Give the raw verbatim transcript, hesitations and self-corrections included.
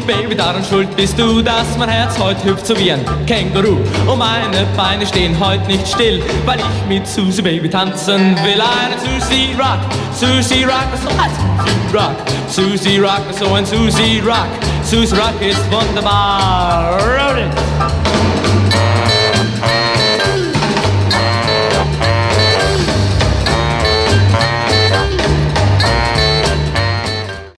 Baby, daran schuld bist du, dass mein Herz heute hüpft so wie ein Känguru. Und meine Beine stehen heute nicht still, weil ich mit Susie Baby tanzen will. Eine Susie Rock, Susie Rock, so ein Susie Rock, Susie Rock, so ein Susie Rock. Susie Rock ist wunderbar. Roll it!